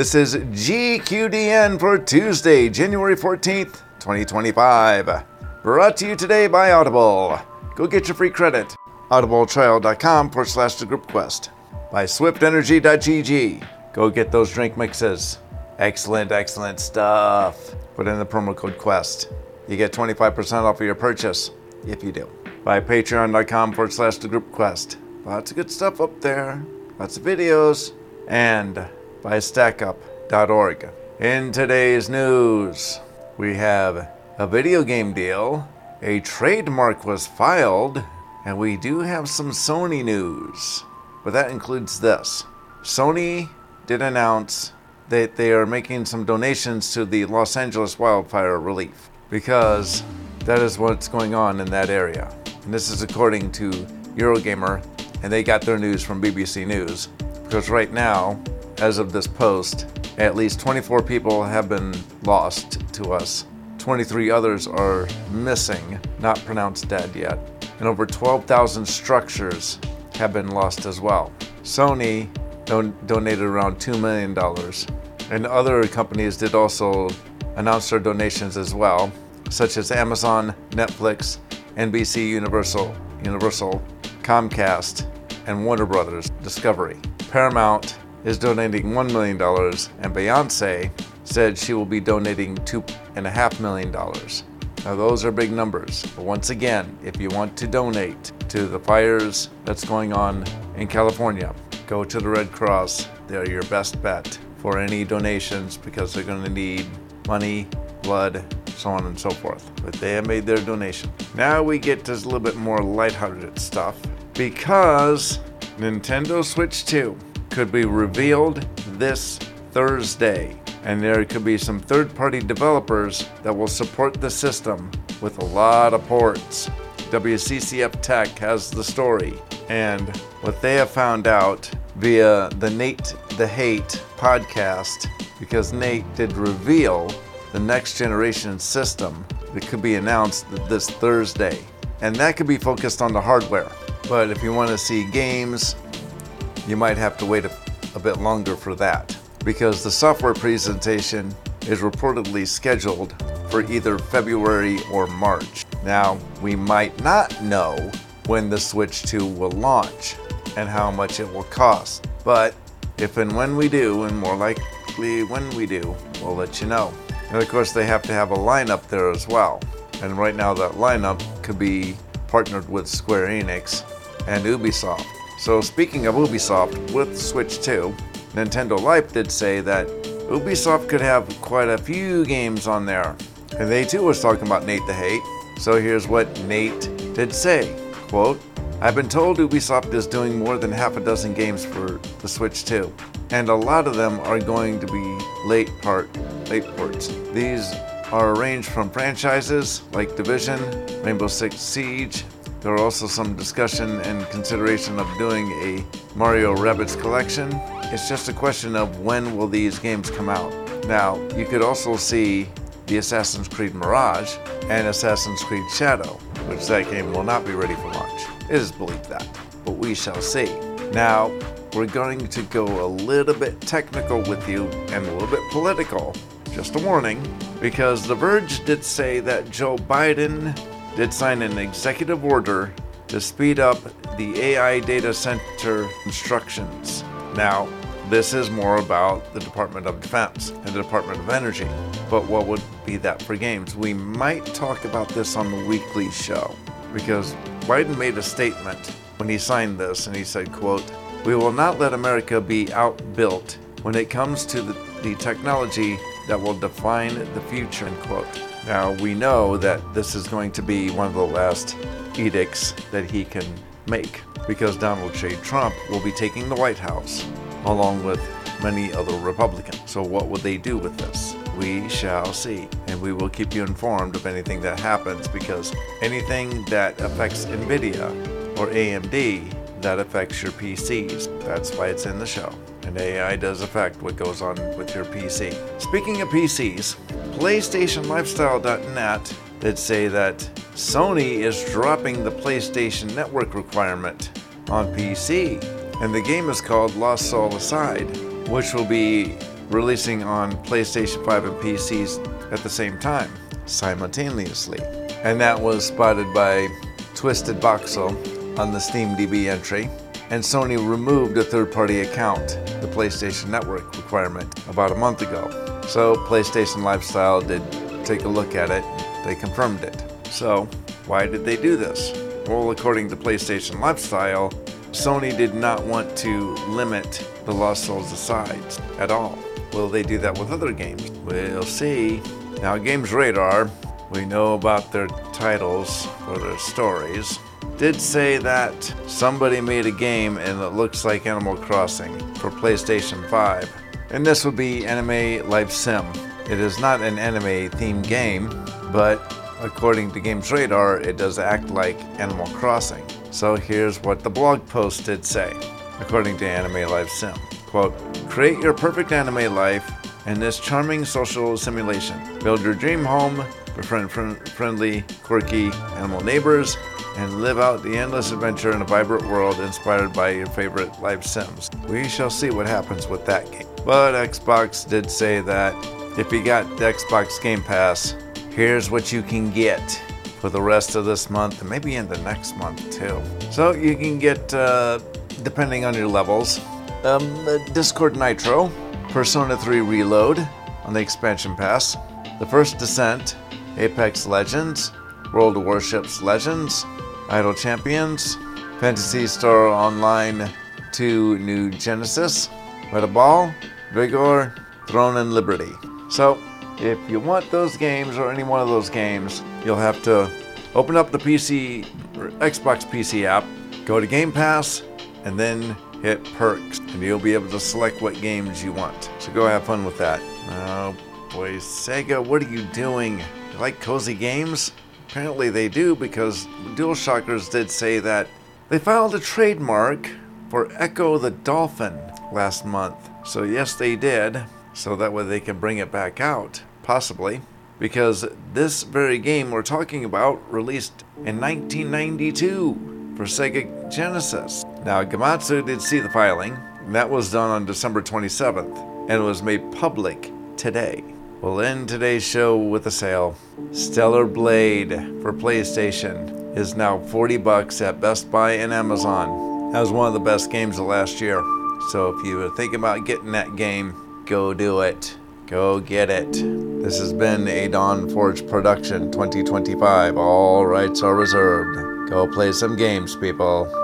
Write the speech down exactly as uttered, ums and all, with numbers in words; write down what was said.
This is G Q D N for Tuesday, January fourteenth, twenty twenty-five. Brought to you today by Audible. Go get your free credit. audibletrial.com forward slash the group quest. By swiftenergy.gg. Go get those drink mixes. Excellent, excellent stuff. Put in the promo code QUEST. You get twenty-five percent off of your purchase, if you do. By patreon.com forward slash the group quest. Lots of good stuff up there. Lots of videos. And by stackup dot org. In today's news, we have a video game deal, a trademark was filed, and we do have some Sony news. But that includes this. Sony did announce that they are making some donations to the Los Angeles wildfire relief, because that is what's going on in that area. And this is according to Eurogamer, and they got their news from B B C News. Because right now, as of this post, at least twenty-four people have been lost to us. twenty-three others are missing, not pronounced dead yet. And over twelve thousand structures have been lost as well. Sony don- donated around two million dollars. And other companies did also announce their donations as well, such as Amazon, Netflix, N B C Universal, Universal, Comcast, and Warner Brothers Discovery. Paramount is donating one million dollars, and Beyonce said she will be donating two point five million dollars. Now those are big numbers, but once again, if you want to donate to the fires that's going on in California, go to the Red Cross. They're your best bet for any donations because they're going to need money, blood, so on and so forth. But they have made their donation. Now we get to a little bit more lighthearted stuff, because Nintendo Switch two could be revealed this Thursday, and there could be some third-party developers that will support the system with a lot of ports. W C C F Tech has the story, and what they have found out via the Nate the Hate podcast, because Nate did reveal the next generation system that could be announced this Thursday, and that could be focused on the hardware. But if you want to see games, you might have to wait a, a bit longer for that, because the software presentation is reportedly scheduled for either February or March. Now, we might not know when the Switch two will launch and how much it will cost, but if and when we do, and more likely when we do, we'll let you know. And of course, they have to have a lineup there as well. And right now that lineup could be partnered with Square Enix and Ubisoft. So speaking of Ubisoft, with Switch two, Nintendo Life did say that Ubisoft could have quite a few games on there. And they too was talking about Nate the Hate. So here's what Nate did say, quote, "I've been told Ubisoft is doing more than half a dozen games for the Switch two. And a lot of them are going to be late part, late ports. These are ranged from franchises like Division, Rainbow Six Siege. There are also some discussion and consideration of doing a Mario Rabbids collection. It's just a question of when will these games come out." Now, you could also see the Assassin's Creed Mirage and Assassin's Creed Shadow, which that game will not be ready for launch. It is believed that, but we shall see. Now, we're going to go a little bit technical with you and a little bit political. Just a warning, because The Verge did say that Joe Biden did sign an executive order to speed up the A I data center instructions. Now, this is more about the Department of Defense and the Department of Energy, but what would be that for games? We might talk about this on the weekly show, because Biden made a statement when he signed this, and he said, quote, "We will not let America be outbuilt when it comes to the, the technology that will define the future," end quote. Now, we know that this is going to be one of the last edicts that he can make, because Donald J. Trump will be taking the White House, along with many other Republicans. So what will they do with this? We shall see, and we will keep you informed of anything that happens, because anything that affects NVIDIA or A M D, that affects your P Cs. That's why it's in the show. And A I does affect what goes on with your P C. Speaking of P Cs, PlayStation Lifestyle dot net did say that Sony is dropping the PlayStation Network requirement on P C, and the game is called Lost Soul Aside, which will be releasing on PlayStation five and P Cs at the same time, simultaneously. And that was spotted by Twisted Voxel on the SteamDB entry. And Sony removed a third-party account, the PlayStation Network requirement, about a month ago. So PlayStation Lifestyle did take a look at it. They confirmed it. So why did they do this? Well, according to PlayStation Lifestyle, Sony did not want to limit the Lost Souls asides at all. Will they do that with other games? We'll see. Now, Games Radar, we know about their titles or their stories, did say that somebody made a game and it looks like Animal Crossing for PlayStation five. And this would be Anime Life Sim. It is not an anime-themed game, but according to Games Radar, it does act like Animal Crossing. So here's what the blog post did say, according to Anime Life Sim. Quote, create your perfect anime life in this charming social simulation. Build your dream home, befriend friendly, quirky animal neighbors, and live out the endless adventure in a vibrant world inspired by your favorite life sims. We shall see what happens with that game. But Xbox did say that if you got the Xbox Game Pass, here's what you can get for the rest of this month and maybe in the next month too. So you can get, uh, depending on your levels, um, Discord Nitro, Persona three Reload on the expansion pass, The First Descent, Apex Legends, World of Warships Legends, Idle Champions, Phantasy Star Online two New Genesis, Redaball, Vigor, Throne and Liberty. So if you want those games or any one of those games, you'll have to open up the P C, or Xbox P C app, go to Game Pass, and then hit Perks, and you'll be able to select what games you want. So go have fun with that. Oh boy, Sega, what are you doing? You like cozy games? Apparently they do, because DualShockers did say that they filed a trademark for Echo the Dolphin last month. So yes, they did. So that way they can bring it back out, possibly. Because this very game we're talking about released in nineteen ninety-two for Sega Genesis. Now, Gematsu did see the filing, and that was done on December twenty-seventh, and it was made public today. We'll end today's show with a sale. Stellar Blade for PlayStation is now forty bucks at Best Buy and Amazon. That was one of the best games of last year. So if you were thinking about getting that game, go do it. Go get it. This has been a Dawn Forge production twenty twenty-five. All rights are reserved. Go play some games, people.